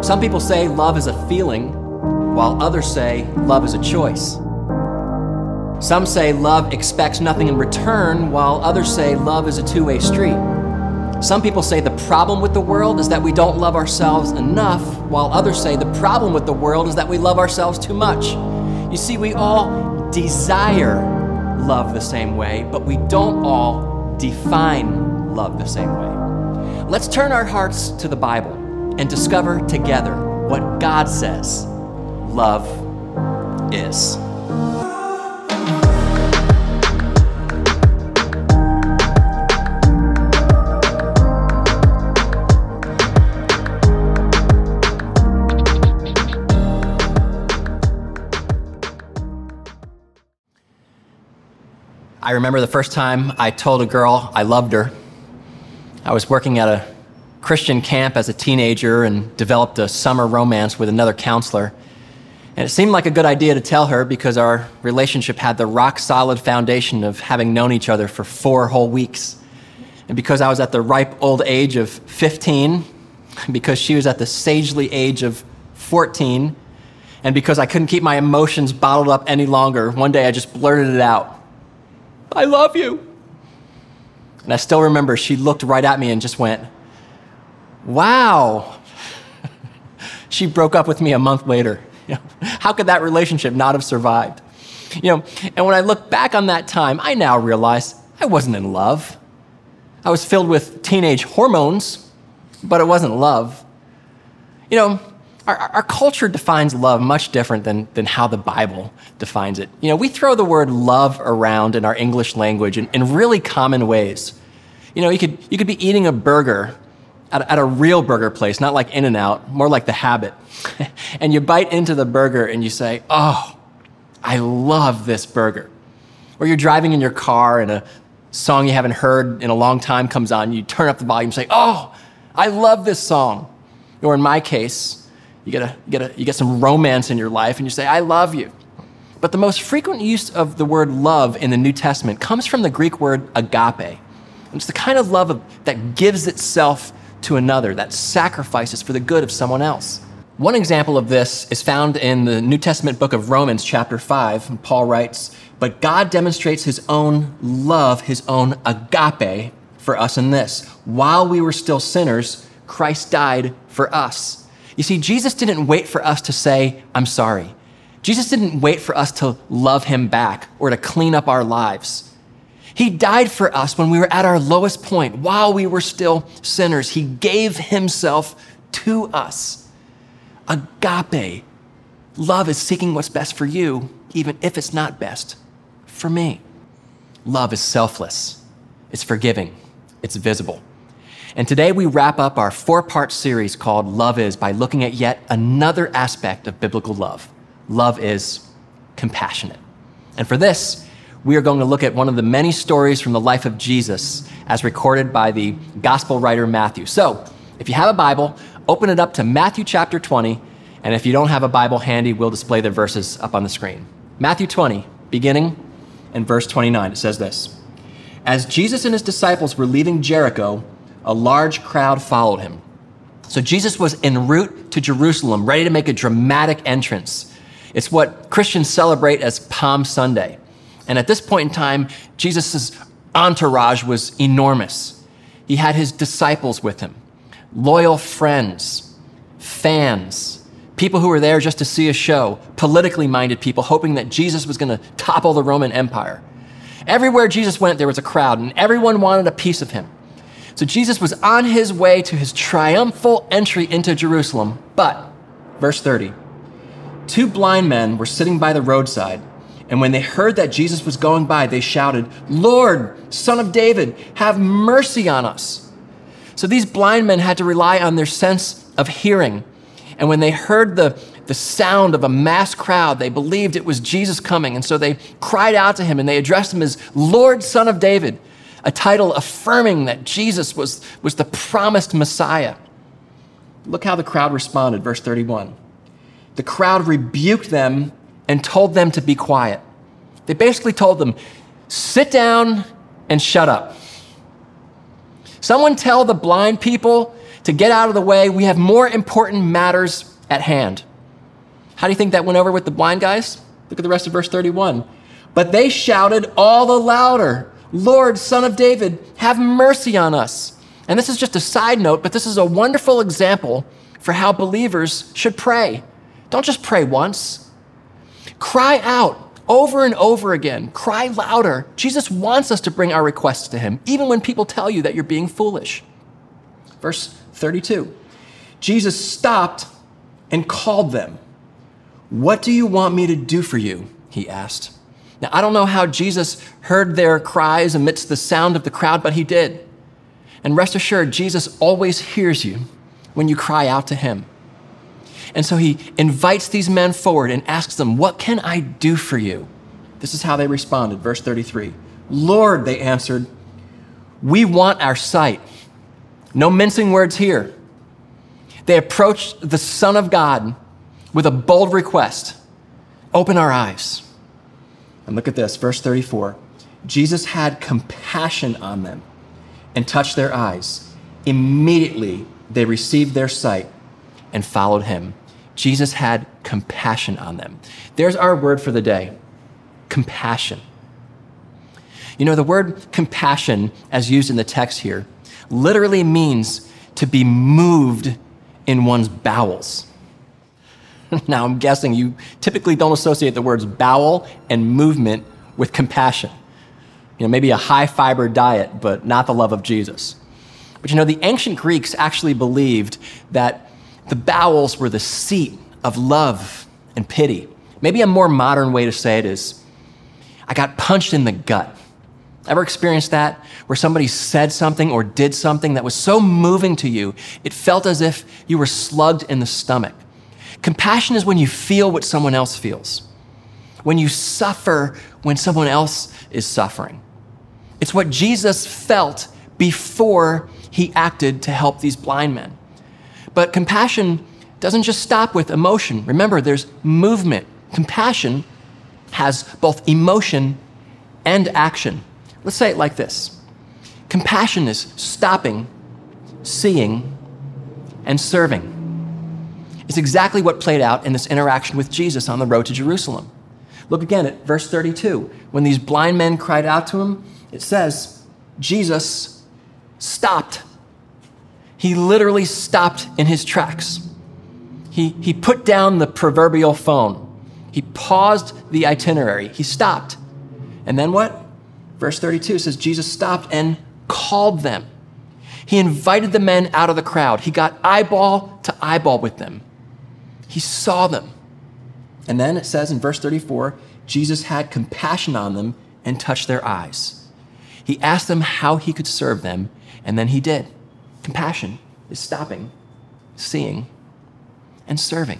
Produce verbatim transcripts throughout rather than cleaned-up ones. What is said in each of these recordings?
Some people say love is a feeling, while others say love is a choice. Some say love expects nothing in return, while others say love is a two-way street. Some people say the problem with the world is that we don't love ourselves enough, while others say the problem with the world is that we love ourselves too much. You see, we all desire love the same way, but we don't all define love the same way. Let's turn our hearts to the Bible and discover together what God says love is. I remember the first time I told a girl I loved her. I was working at a Christian camp as a teenager and developed a summer romance with another counselor. And it seemed like a good idea to tell her because our relationship had the rock-solid foundation of having known each other for four whole weeks. And because I was at the ripe old age of fifteen, because she was at the sagely age of fourteen, and because I couldn't keep my emotions bottled up any longer, one day I just blurted it out. I love you. And I still remember she looked right at me and just went, wow. She broke up with me a month later. You know, how could that relationship not have survived? You know, and when I look back on that time, I now realize I wasn't in love. I was filled with teenage hormones, but it wasn't love. You know, Our, our culture defines love much different than, than how the Bible defines it. You know, we throw the word love around in our English language in, in really common ways. You know, you could, you could be eating a burger at, at a real burger place, not like In-N-Out, more like The Habit. And you bite into the burger and you say, oh, I love this burger. Or you're driving in your car and a song you haven't heard in a long time comes on, you turn up the volume and say, oh, I love this song. Or in my case, You get, a, you, get a, you get some romance in your life and you say, I love you. But the most frequent use of the word love in the New Testament comes from the Greek word agape. And it's the kind of love of, that gives itself to another, that sacrifices for the good of someone else. One example of this is found in the New Testament book of Romans chapter five. And Paul writes, but God demonstrates his own love, his own agape for us in this. While we were still sinners, Christ died for us. You see, Jesus didn't wait for us to say, I'm sorry. Jesus didn't wait for us to love him back or to clean up our lives. He died for us when we were at our lowest point, while we were still sinners. He gave himself to us. Agape. Love is seeking what's best for you, even if it's not best for me. Love is selfless. It's forgiving. It's visible. And today we wrap up our four-part series called Love Is by looking at yet another aspect of biblical love. Love is compassionate. And for this, we are going to look at one of the many stories from the life of Jesus as recorded by the gospel writer Matthew. So if you have a Bible, open it up to Matthew chapter twenty. And if you don't have a Bible handy, we'll display the verses up on the screen. Matthew twenty, beginning in verse twenty-nine, it says this. As Jesus and his disciples were leaving Jericho, a large crowd followed him. So Jesus was en route to Jerusalem, ready to make a dramatic entrance. It's what Christians celebrate as Palm Sunday. And at this point in time, Jesus' entourage was enormous. He had his disciples with him, loyal friends, fans, people who were there just to see a show, politically minded people hoping that Jesus was going to topple the Roman Empire. Everywhere Jesus went, there was a crowd, and everyone wanted a piece of him. So Jesus was on his way to his triumphal entry into Jerusalem. But, verse thirty, two blind men were sitting by the roadside, and when they heard that Jesus was going by, they shouted, Lord, Son of David, have mercy on us. So these blind men had to rely on their sense of hearing. And when they heard the, the sound of a mass crowd, they believed it was Jesus coming. And so they cried out to him and they addressed him as Lord, Son of David, a title affirming that Jesus was, was the promised Messiah. Look how the crowd responded, verse thirty-one. The crowd rebuked them and told them to be quiet. They basically told them, sit down and shut up. Someone tell the blind people to get out of the way. We have more important matters at hand. How do you think that went over with the blind guys? Look at the rest of verse thirty-one. But they shouted all the louder, Lord, Son of David, have mercy on us. And this is just a side note, but this is a wonderful example for how believers should pray. Don't just pray once. Cry out over and over again. Cry louder. Jesus wants us to bring our requests to him, even when people tell you that you're being foolish. Verse thirty-two, Jesus stopped and called them. What do you want me to do for you? He asked. Now, I don't know how Jesus heard their cries amidst the sound of the crowd, but he did. And rest assured, Jesus always hears you when you cry out to him. And so he invites these men forward and asks them, what can I do for you? This is how they responded. Verse thirty-three, Lord, they answered, we want our sight. No mincing words here. They approached the Son of God with a bold request. Open our eyes. And look at this, verse thirty-four. Jesus had compassion on them and touched their eyes. Immediately they received their sight and followed him. Jesus had compassion on them. There's our word for the day, compassion. You know, the word compassion, as used in the text here, literally means to be moved in one's bowels. Now, I'm guessing you typically don't associate the words bowel and movement with compassion. You know, maybe a high-fiber diet, but not the love of Jesus. But you know, the ancient Greeks actually believed that the bowels were the seat of love and pity. Maybe a more modern way to say it is, I got punched in the gut. Ever experienced that? Where somebody said something or did something that was so moving to you, it felt as if you were slugged in the stomach. Compassion is when you feel what someone else feels, when you suffer when someone else is suffering. It's what Jesus felt before he acted to help these blind men. But compassion doesn't just stop with emotion. Remember, there's movement. Compassion has both emotion and action. Let's say it like this. Compassion is stopping, seeing, and serving. It's exactly what played out in this interaction with Jesus on the road to Jerusalem. Look again at verse thirty-two. When these blind men cried out to him, it says, Jesus stopped. He literally stopped in his tracks. He, he put down the proverbial phone. He paused the itinerary. He stopped. And then what? Verse thirty-two says, Jesus stopped and called them. He invited the men out of the crowd. He got eyeball to eyeball with them. He saw them. And then it says in verse thirty-four, Jesus had compassion on them and touched their eyes. He asked them how he could serve them, and then he did. Compassion is stopping, seeing, and serving.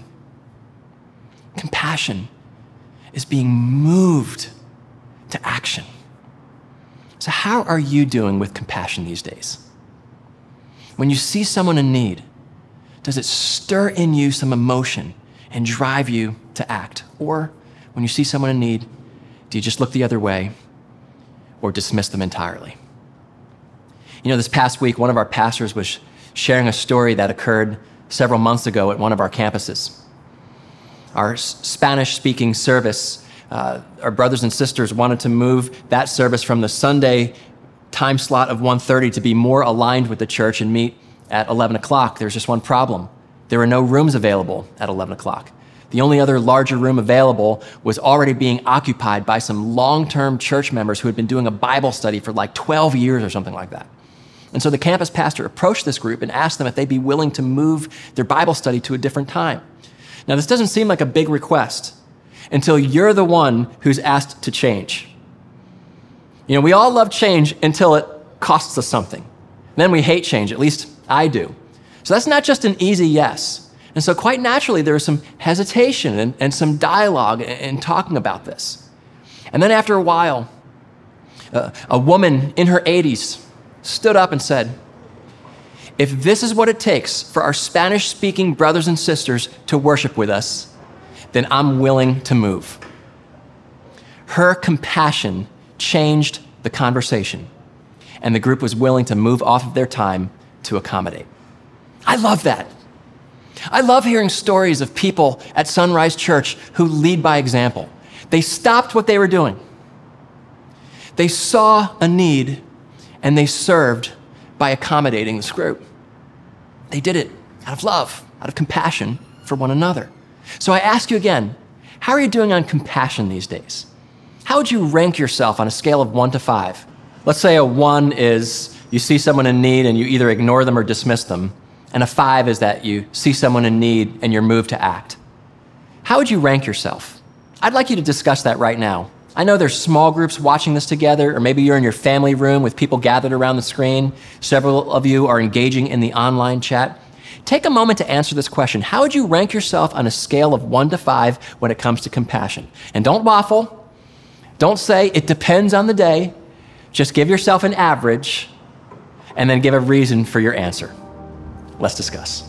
Compassion is being moved to action. So how are you doing with compassion these days? When you see someone in need, does it stir in you some emotion and drive you to act? Or when you see someone in need, do you just look the other way or dismiss them entirely? You know, this past week, one of our pastors was sharing a story that occurred several months ago at one of our campuses. Our Spanish-speaking service, uh, our brothers and sisters wanted to move that service from the Sunday time slot of one thirty to be more aligned with the church and meet at eleven o'clock. There's just one problem. There were no rooms available at eleven o'clock. The only other larger room available was already being occupied by some long-term church members who had been doing a Bible study for like twelve years or something like that. And so the campus pastor approached this group and asked them if they'd be willing to move their Bible study to a different time. Now, this doesn't seem like a big request until you're the one who's asked to change. You know, we all love change until it costs us something. Then we hate change, at least I do. So that's not just an easy yes. And so quite naturally, there was some hesitation and, and some dialogue in, in talking about this. And then after a while, uh, a woman in her eighties stood up and said, if this is what it takes for our Spanish-speaking brothers and sisters to worship with us, then I'm willing to move. Her compassion changed the conversation. and the group was willing to move off of their time to accommodate. I love that. I love hearing stories of people at Sunrise Church who lead by example. They stopped what they were doing. They saw a need, and they served by accommodating this group. They did it out of love, out of compassion for one another. So I ask you again, how are you doing on compassion these days? How would you rank yourself on a scale of one to five? Let's say a one is you see someone in need and you either ignore them or dismiss them, and a five is that you see someone in need and you're moved to act. How would you rank yourself? I'd like you to discuss that right now. I know there's small groups watching this together, or maybe you're in your family room with people gathered around the screen. Several of you are engaging in the online chat. Take a moment to answer this question. How would you rank yourself on a scale of one to five when it comes to compassion? And don't waffle. Don't say it depends on the day. Just give yourself an average and then give a reason for your answer. Let's discuss.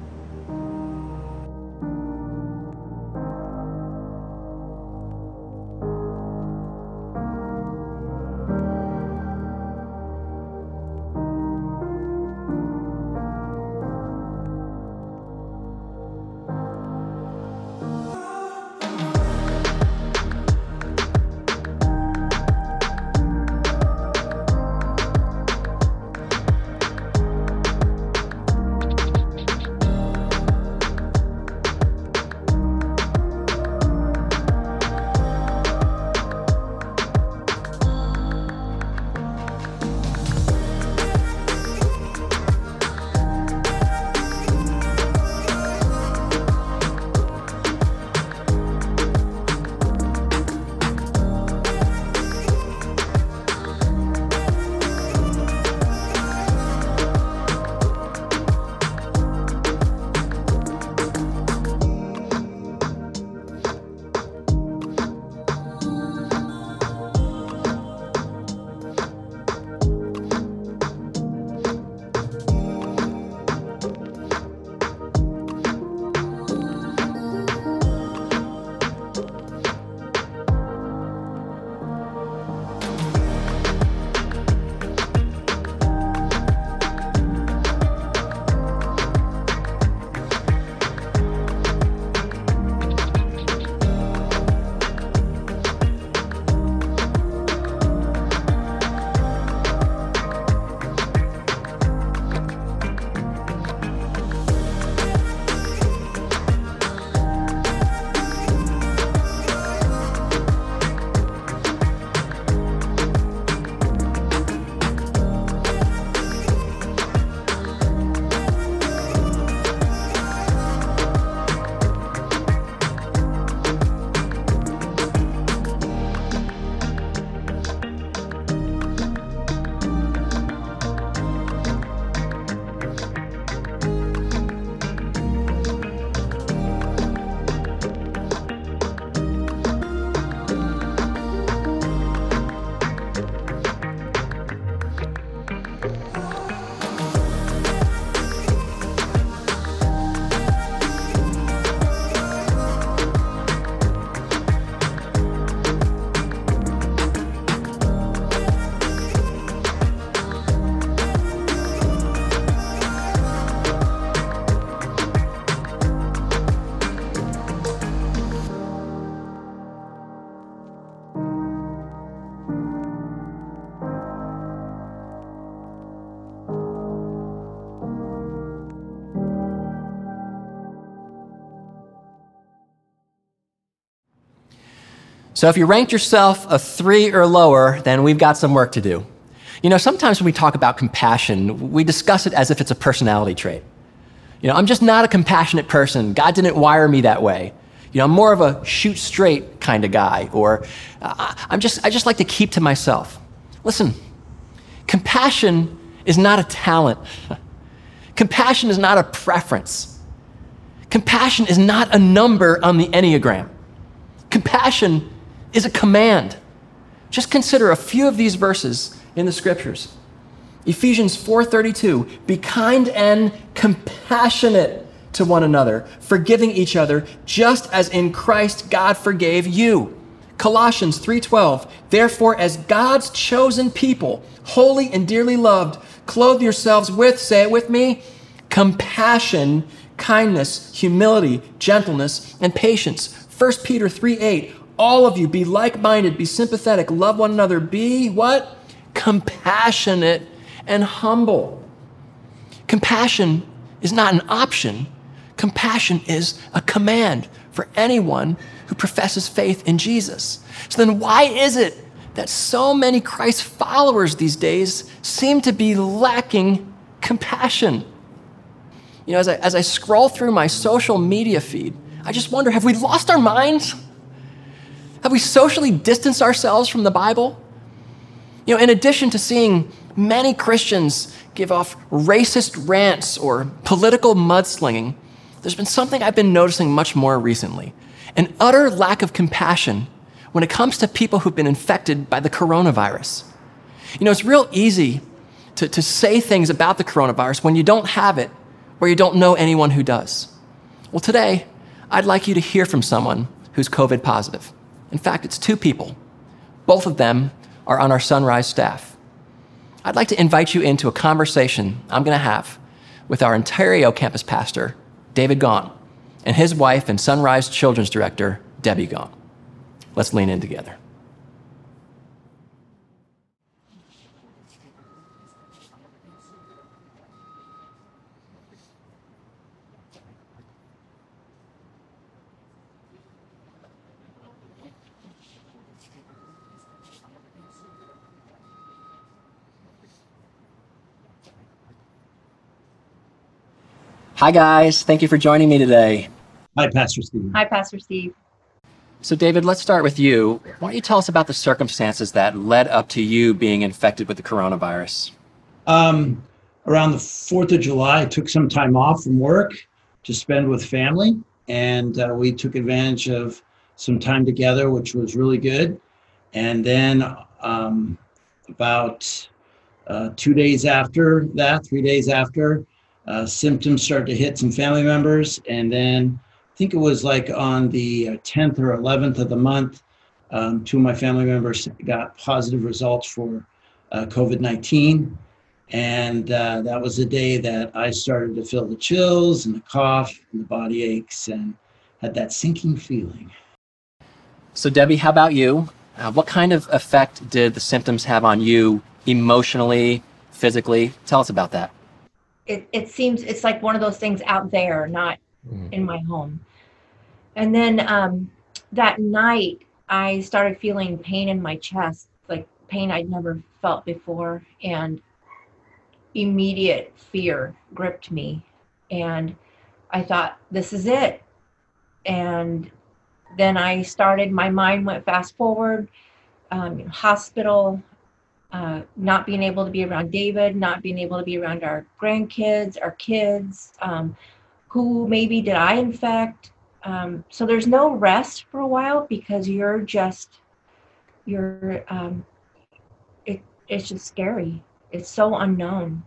So if you ranked yourself a three or lower, then we've got some work to do. You know, sometimes when we talk about compassion, we discuss it as if it's a personality trait. You know, I'm just not a compassionate person. God didn't wire me that way. You know, I'm more of a shoot straight kind of guy, or uh, I'm just, I just like to keep to myself. Listen, compassion is not a talent. Compassion is not a preference. Compassion is not a number on the Enneagram. Compassion is a command. Just consider a few of these verses in the scriptures. Ephesians four thirty-two, be kind and compassionate to one another, forgiving each other, just as in Christ God forgave you. Colossians three twelve, therefore, as God's chosen people, holy and dearly loved, clothe yourselves with, say it with me, compassion, kindness, humility, gentleness, and patience. First Peter three eight, all of you be like-minded, be sympathetic, love one another, be what? Compassionate and humble. Compassion is not an option. Compassion is a command for anyone who professes faith in Jesus. So then why is it that so many Christ followers these days seem to be lacking compassion? You know, as I, as I scroll through my social media feed, I just wonder, have we lost our minds? Have we socially distanced ourselves from the Bible? You know, in addition to seeing many Christians give off racist rants or political mudslinging, there's been something I've been noticing much more recently, an utter lack of compassion when it comes to people who've been infected by the coronavirus. You know, it's real easy to, to say things about the coronavirus when you don't have it or you don't know anyone who does. Well, today, I'd like you to hear from someone who's COVID positive. In fact, it's two people. Both of them are on our Sunrise staff. I'd like to invite you into a conversation I'm going to have with our Ontario campus pastor, David Gaughan, and his wife and Sunrise Children's Director, Debbie Gaughan. Let's lean in together. Hi, guys. Thank you for joining me today. Hi, Pastor Steve. Hi, Pastor Steve. So, David, let's start with you. Why don't you tell us about the circumstances that led up to you being infected with the coronavirus? Um, around the fourth of July, I took some time off from work to spend with family, and uh, we took advantage of some time together, which was really good. And then um, about uh, two days after that, three days after, uh, symptoms started to hit some family members, and then I think it was like on the tenth or eleventh of the month, um, two of my family members got positive results for uh, COVID nineteen. And uh, that was the day that I started to feel the chills and the cough and the body aches and had that sinking feeling. So, Debbie, how about you? Uh, what kind of effect did the symptoms have on you emotionally, physically? Tell us about that. It, it seems it's like one of those things out there, not mm. in my home. And then um, that night, I started feeling pain in my chest, like pain I'd never felt before. And immediate fear gripped me. And I thought, this is it. And then I started, my mind went fast forward, um, hospital, uh, not being able to be around David, not being able to be around our grandkids, our kids, um, who maybe did I infect? Um, so there's no rest for a while because you're just, you're, um, it, it's just scary. It's so unknown.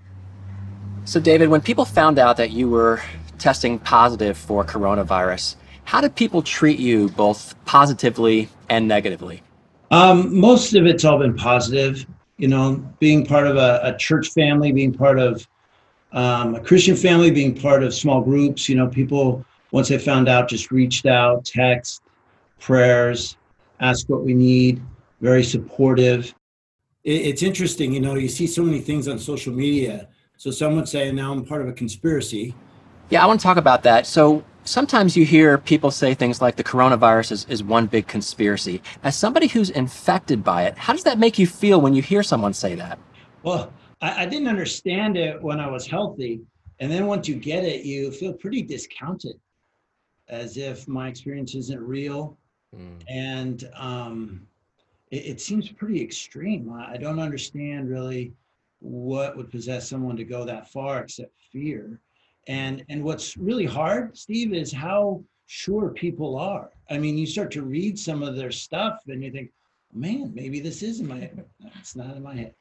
So, David, when people found out that you were testing positive for coronavirus, how did people treat you both positively and negatively? Um, most of it's all been positive. You know, being part of a, a church family, being part of um, a Christian family, being part of small groups, you know, people, once they found out, just reached out, text, prayers, ask what we need, very supportive. It's interesting, you know, you see so many things on social media. So some would say, now I'm part of a conspiracy. Yeah, I want to talk about that. So sometimes you hear people say things like the coronavirus is, is one big conspiracy. As somebody who's infected by it, how does that make you feel when you hear someone say that? Well, I, I didn't understand it when I was healthy. And then once you get it, you feel pretty discounted, as if my experience isn't real. Mm. And um, it, it seems pretty extreme. I, I don't understand really what would possess someone to go that far except fear. And and what's really hard, Steve, is how sure people are. I mean, you start to read some of their stuff and you think, man, maybe this is in my head. No, it's not in my head.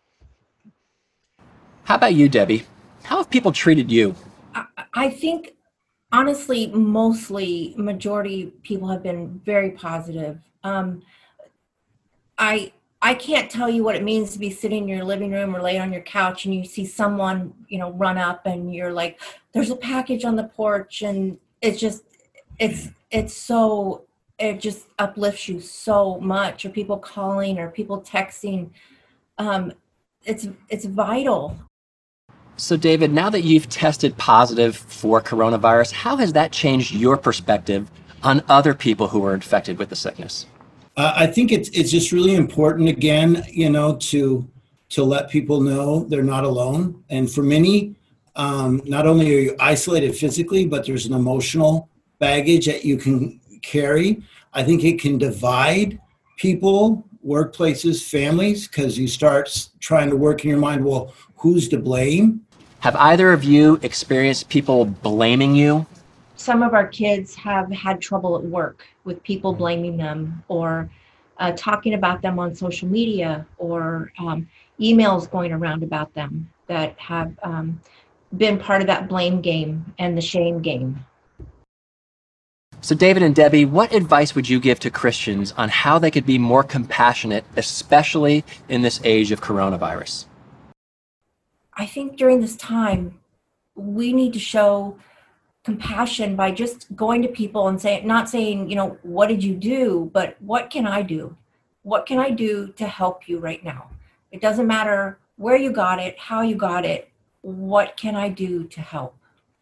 How about you, Debbie? How have people treated you? I, I think, honestly, mostly majority people have been very positive. Um, I I can't tell you what it means to be sitting in your living room or lay on your couch and you see someone, you know, run up and you're like, there's a package on the porch, and it's just, it's, it's so, it just uplifts you so much. Or people calling or people texting. Um, it's, it's vital. So David, now that you've tested positive for coronavirus, how has that changed your perspective on other people who are infected with the sickness? Uh, I think it's it's just really important, again, you know, to to let people know they're not alone. And for many, um, not only are you isolated physically, but there's an emotional baggage that you can carry. I think it can divide people, workplaces, families, because you start trying to work in your mind, well, who's to blame? Have either of you experienced people blaming you? Some of our kids have had trouble at work with people blaming them, or uh, talking about them on social media, or um, emails going around about them that have um, been part of that blame game and the shame game. So David and Debbie, what advice would you give to Christians on how they could be more compassionate, especially in this age of coronavirus? I think during this time, we need to show compassion by just going to people and saying, not saying, you know, what did you do, but what can I do? What can I do to help you right now? It doesn't matter where you got it, how you got it. What can I do to help?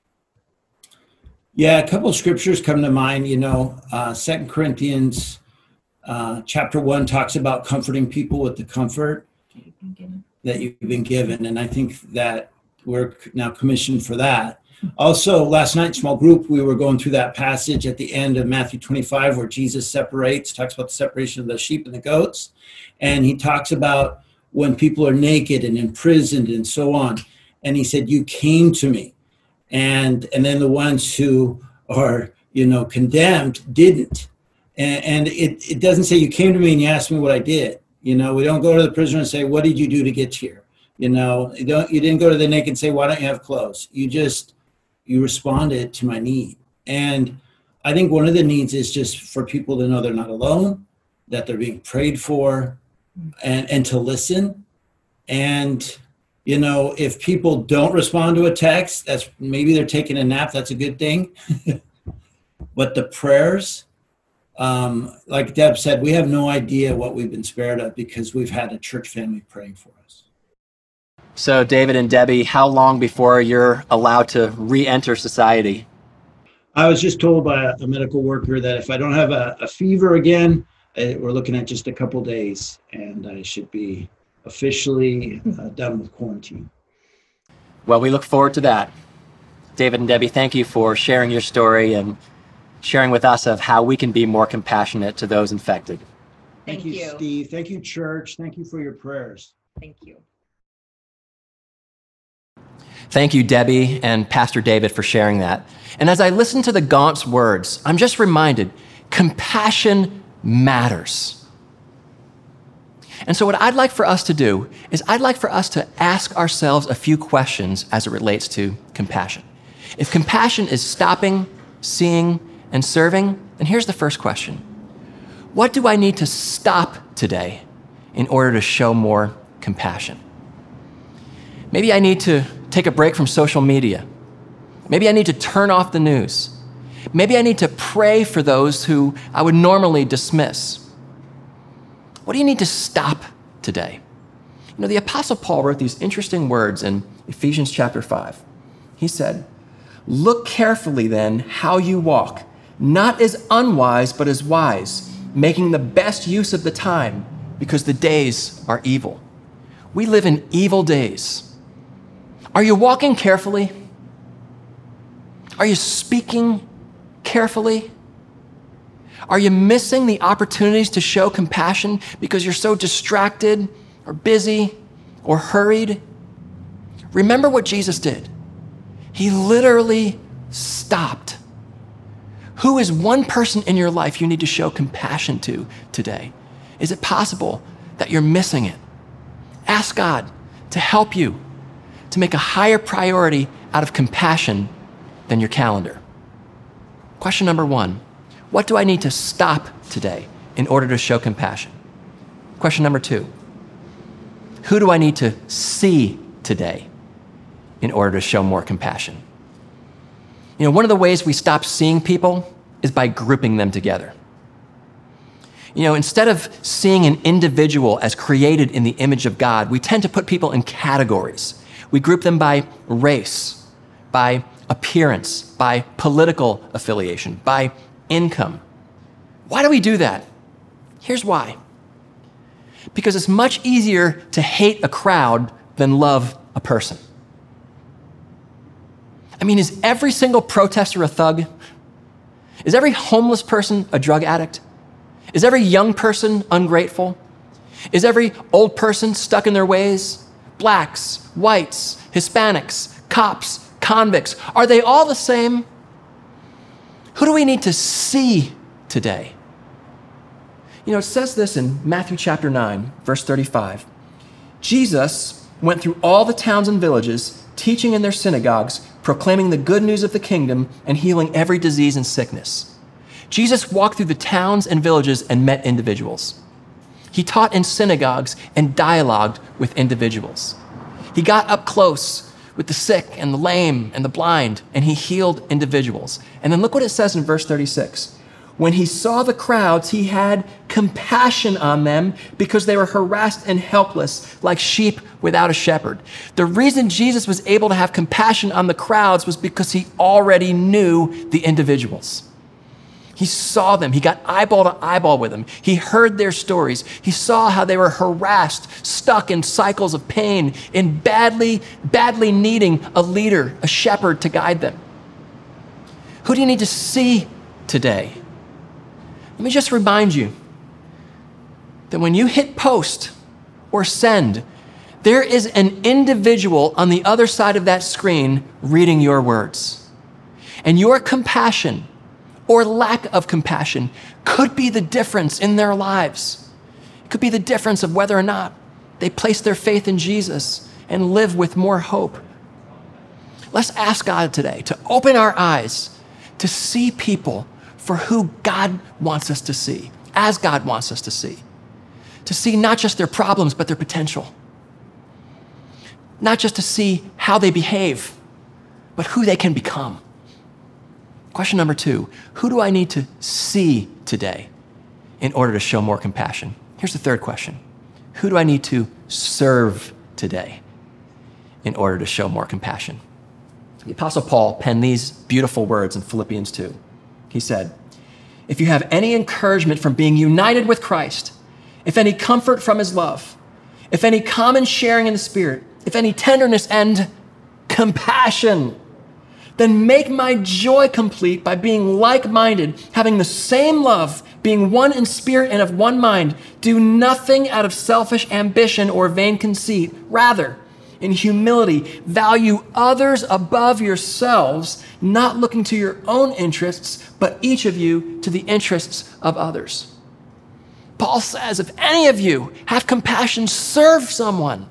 Yeah, a couple of scriptures come to mind. You know, uh, Second Corinthians uh, chapter one talks about comforting people with the comfort that you've been given. And I think that we're now commissioned for that. Also, last night, small group, we were going through that passage at the end of Matthew twenty-five where Jesus separates, talks about the separation of the sheep and the goats. And he talks about when people are naked and imprisoned and so on. And he said, you came to me. And and then the ones who are, you know, condemned didn't. And, and it, it doesn't say you came to me and you asked me what I did. You know, we don't go to the prisoner and say, what did you do to get here? You know, you don't you didn't go to the naked and say, why don't you have clothes? You just you responded to my need. And I think one of the needs is just for people to know they're not alone, that they're being prayed for, and, and to listen. And, you know, if people don't respond to a text, that's maybe they're taking a nap, that's a good thing. But the prayers, um, like Deb said, we have no idea what we've been spared of because we've had a church family praying for us. So David and Debbie, how long before you're allowed to re-enter society? I was just told by a, a medical worker that if I don't have a, a fever again, uh, we're looking at just a couple days and I should be officially uh, done with quarantine. Well, we look forward to that. David and Debbie, thank you for sharing your story and sharing with us of how we can be more compassionate to those infected. Thank, Thank you, you, Steve. Thank you, church. Thank you for your prayers. Thank you. Thank you, Debbie and Pastor David, for sharing that. And as I listen to the Gaunt's words, I'm just reminded, compassion matters. And so what I'd like for us to do is I'd like for us to ask ourselves a few questions as it relates to compassion. If compassion is stopping, seeing, and serving, then here's the first question. What do I need to stop today in order to show more compassion? Maybe I need to take a break from social media. Maybe I need to turn off the news. Maybe I need to pray for those who I would normally dismiss. What do you need to stop today? You know, the Apostle Paul wrote these interesting words in Ephesians chapter five. He said, look carefully then how you walk, not as unwise, but as wise, making the best use of the time, because the days are evil. We live in evil days. Are you walking carefully? Are you speaking carefully? Are you missing the opportunities to show compassion because you're so distracted or busy or hurried? Remember what Jesus did. He literally stopped. Who is one person in your life you need to show compassion to today? Is it possible that you're missing it? Ask God to help you to make a higher priority out of compassion than your calendar. Question number one, what do I need to stop today in order to show compassion? Question number two, who do I need to see today in order to show more compassion? You know, one of the ways we stop seeing people is by grouping them together. You know, instead of seeing an individual as created in the image of God, we tend to put people in categories. We group them by race, by appearance, by political affiliation, by income. Why do we do that? Here's why. Because it's much easier to hate a crowd than love a person. I mean, is every single protester a thug? Is every homeless person a drug addict? Is every young person ungrateful? Is every old person stuck in their ways? Blacks, whites, Hispanics, cops, convicts, are they all the same? Who do we need to see today? You know, it says this in Matthew chapter nine, verse thirty-five. Jesus went through all the towns and villages, teaching in their synagogues, proclaiming the good news of the kingdom, and healing every disease and sickness. Jesus walked through the towns and villages and met individuals. He taught in synagogues and dialogued with individuals. He got up close with the sick and the lame and the blind, and he healed individuals. And then look what it says in verse thirty-six. When he saw the crowds, he had compassion on them because they were harassed and helpless like sheep without a shepherd. The reason Jesus was able to have compassion on the crowds was because he already knew the individuals. He saw them. He got eyeball to eyeball with them. He heard their stories. He saw how they were harassed, stuck in cycles of pain, in badly, badly needing a leader, a shepherd to guide them. Who do you need to see today? Let me just remind you that when you hit post or send, there is an individual on the other side of that screen reading your words. And your compassion or lack of compassion could be the difference in their lives. It could be the difference of whether or not they place their faith in Jesus and live with more hope. Let's ask God today to open our eyes to see people for who God wants us to see, as God wants us to see. To see not just their problems, but their potential. Not just to see how they behave, but who they can become. Question number two, who do I need to see today in order to show more compassion? Here's the third question. Who do I need to serve today in order to show more compassion? The Apostle Paul penned these beautiful words in Philippians two. He said, if you have any encouragement from being united with Christ, if any comfort from his love, if any common sharing in the Spirit, if any tenderness and compassion, then make my joy complete by being like-minded, having the same love, being one in spirit and of one mind. Do nothing out of selfish ambition or vain conceit. Rather, in humility, value others above yourselves, not looking to your own interests, but each of you to the interests of others. Paul says, if any of you have compassion, serve someone.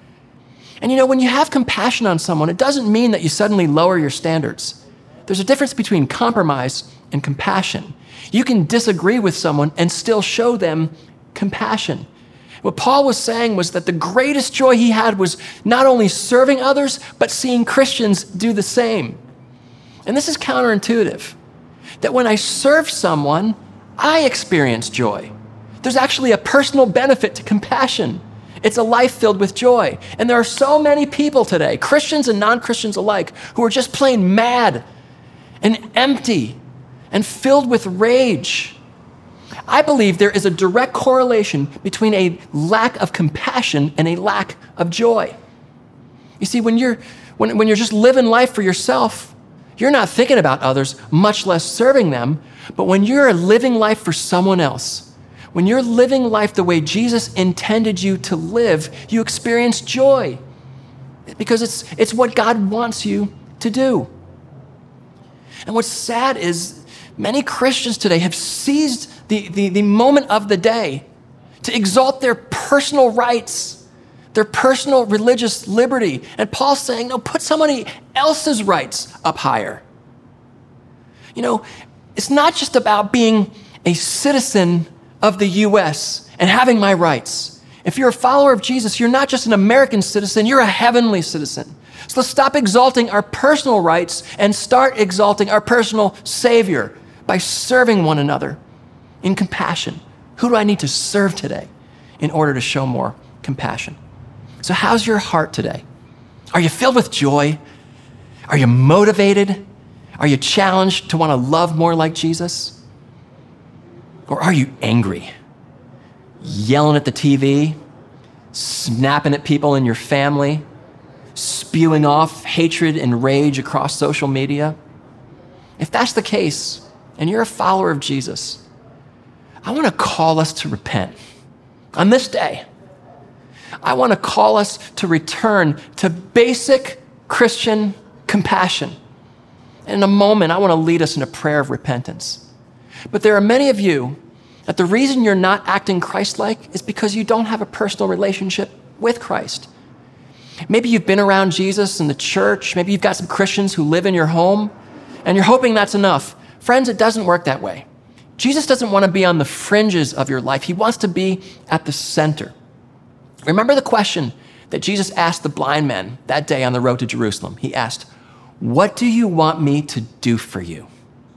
And you know, when you have compassion on someone, it doesn't mean that you suddenly lower your standards. There's a difference between compromise and compassion. You can disagree with someone and still show them compassion. What Paul was saying was that the greatest joy he had was not only serving others, but seeing Christians do the same. And this is counterintuitive, that when I serve someone, I experience joy. There's actually a personal benefit to compassion. It's a life filled with joy. And there are so many people today, Christians and non-Christians alike, who are just plain mad and empty and filled with rage. I believe there is a direct correlation between a lack of compassion and a lack of joy. You see, when you're, when, when you're just living life for yourself, you're not thinking about others, much less serving them. But when you're living life for someone else, when you're living life the way Jesus intended you to live, you experience joy because it's, it's what God wants you to do. And what's sad is many Christians today have seized the, the, the moment of the day to exalt their personal rights, their personal religious liberty. And Paul's saying, no, put somebody else's rights up higher. You know, it's not just about being a citizen of the U S and having my rights. If you're a follower of Jesus, you're not just an American citizen, you're a heavenly citizen. So let's stop exalting our personal rights and start exalting our personal Savior by serving one another in compassion. Who do I need to serve today in order to show more compassion? So how's your heart today? Are you filled with joy? Are you motivated? Are you challenged to want to love more like Jesus? Or are you angry, yelling at the T V, snapping at people in your family, spewing off hatred and rage across social media? If that's the case, and you're a follower of Jesus, I want to call us to repent on this day. I want to call us to return to basic Christian compassion. And in a moment, I want to lead us in a prayer of repentance. But there are many of you that the reason you're not acting Christ-like is because you don't have a personal relationship with Christ. Maybe you've been around Jesus in the church. Maybe you've got some Christians who live in your home, and you're hoping that's enough. Friends, it doesn't work that way. Jesus doesn't want to be on the fringes of your life. He wants to be at the center. Remember the question that Jesus asked the blind men that day on the road to Jerusalem. He asked, "What do you want me to do for you?"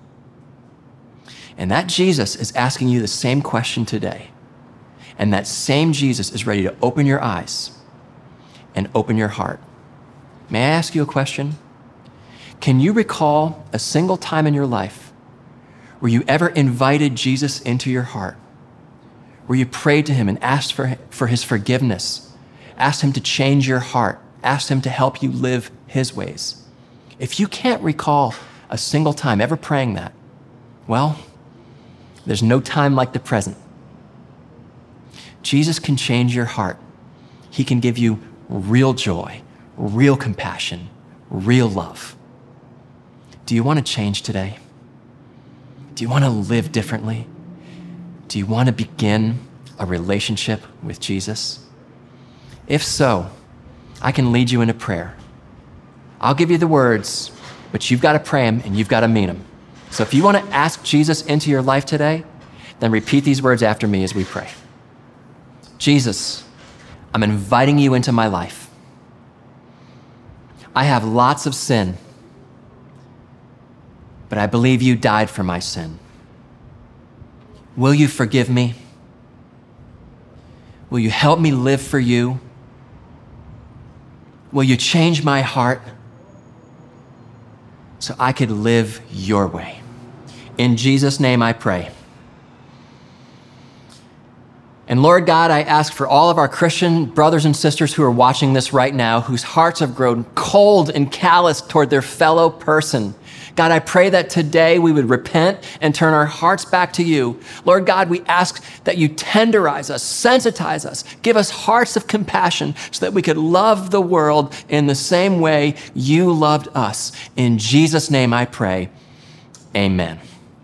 And that Jesus is asking you the same question today. And that same Jesus is ready to open your eyes and open your heart. May I ask you a question? Can you recall a single time in your life where you ever invited Jesus into your heart, where you prayed to him and asked for, for his forgiveness, asked him to change your heart, asked him to help you live his ways? If you can't recall a single time ever praying that, well, there's no time like the present. Jesus can change your heart. He can give you real joy, real compassion, real love. Do you want to change today? Do you want to live differently? Do you want to begin a relationship with Jesus? If so, I can lead you in a prayer. I'll give you the words, but you've got to pray them and you've got to mean them. So if you want to ask Jesus into your life today, then repeat these words after me as we pray. Jesus, I'm inviting you into my life. I have lots of sin, but I believe you died for my sin. Will you forgive me? Will you help me live for you? Will you change my heart so I could live your way? In Jesus' name I pray. And Lord God, I ask for all of our Christian brothers and sisters who are watching this right now, whose hearts have grown cold and callous toward their fellow person. God, I pray that today we would repent and turn our hearts back to you. Lord God, we ask that you tenderize us, sensitize us, give us hearts of compassion so that we could love the world in the same way you loved us. In Jesus' name I pray, amen.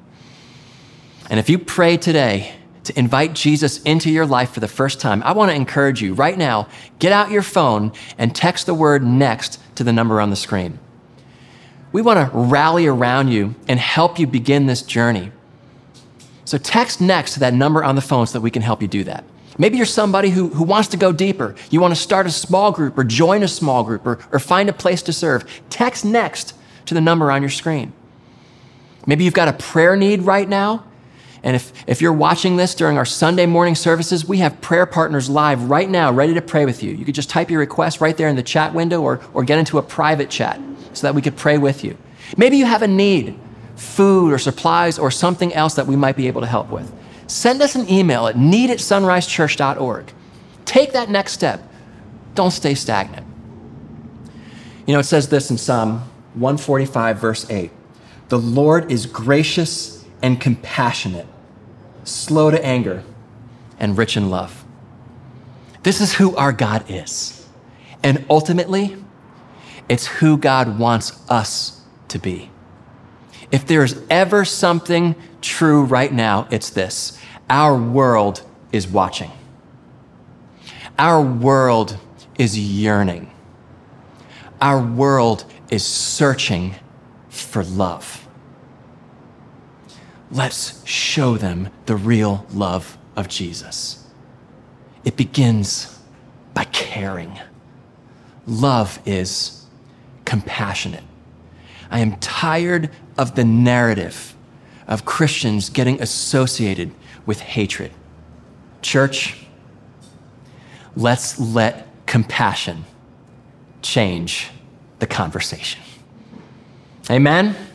And if you pray today to invite Jesus into your life for the first time, I want to encourage you right now, get out your phone and text the word NEXT to the number on the screen. We want to rally around you and help you begin this journey. So text NEXT to that number on the phone so that we can help you do that. Maybe you're somebody who, who wants to go deeper. You want to start a small group or join a small group or, or find a place to serve. Text NEXT to the number on your screen. Maybe you've got a prayer need right now. And if, if you're watching this during our Sunday morning services, we have prayer partners live right now, ready to pray with you. You could just type your request right there in the chat window or, or get into a private chat so that we could pray with you. Maybe you have a need, food or supplies or something else that we might be able to help with. Send us an email at need at sunrise church dot org. Take that next step. Don't stay stagnant. You know, it says this in Psalm one forty-five, verse eight. The Lord is gracious and compassionate, slow to anger, and rich in love. This is who our God is. And ultimately, it's who God wants us to be. If there is ever something true right now, it's this. Our world is watching. Our world is yearning. Our world is searching for love. Let's show them the real love of Jesus. It begins by caring. Love is compassionate. I am tired of the narrative of Christians getting associated with hatred. Church, let's let compassion change the conversation. Amen?